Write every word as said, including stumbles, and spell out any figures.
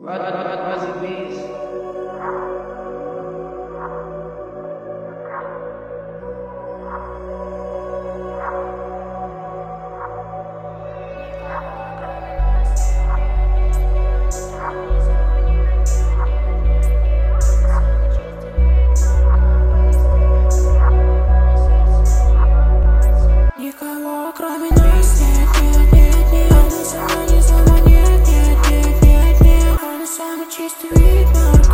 Разобись. Никого кроме нас нет, нет, нет, нет. Она сама не сама, нет, нет, нет, нет, нет. Она самый чистый вид.